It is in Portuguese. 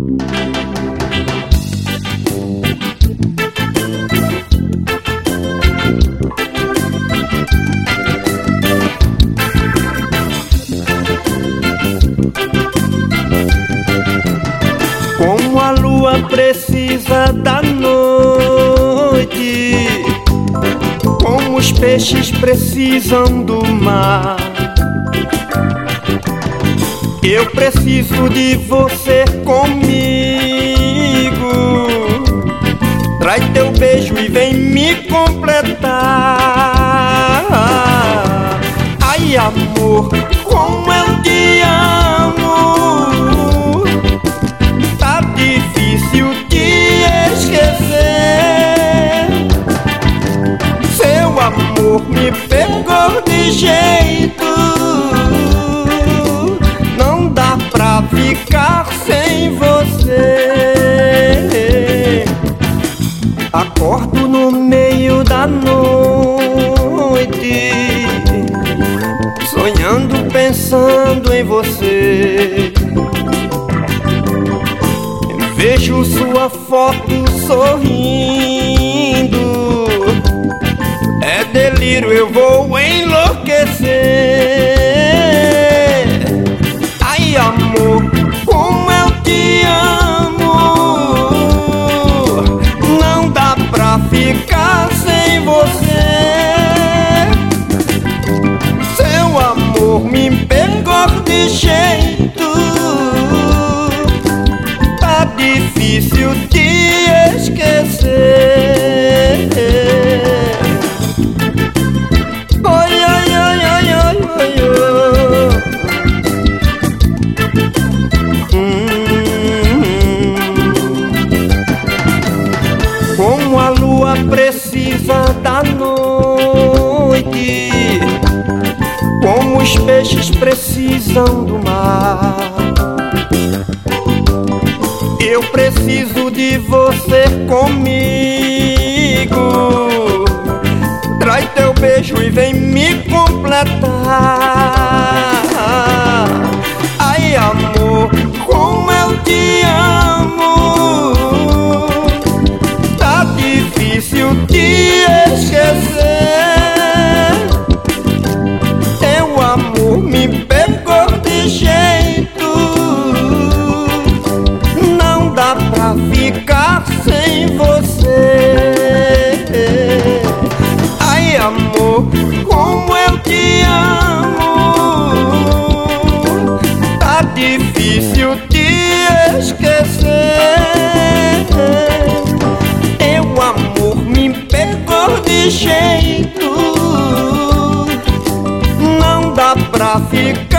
Como a lua precisa da noite, como os peixes precisam do mar, eu preciso de você comigo. Traz teu beijo e vem me completar. Ai, amor, como eu te amo, tá difícil te esquecer. Seu amor me pegou de jeito, não dá pra ficar sem você. Acordo no meio da noite, sonhando, pensando em você. Vejo sua foto sorrindo, é delírio, eu vou enlouquecer. Ai, amor, como eu te amo, não dá pra ficar sem você. Seu amor me pegou de jeito, tá difícil te esquecer. Oi, ai, ai, ai, ai, ai, Como a lua precisa da noite, como os peixes precisam do mar, eu preciso de você comigo. Traz teu beijo e vem me completar. Ai, amor, como eu te amo, tá difícil te esquecer. Teu amor me pegou de jeito, não dá pra ficar sem você. Ai, amor, como eu te amo, tá difícil te esquecer. Teu amor me pegou de jeito, não dá pra ficar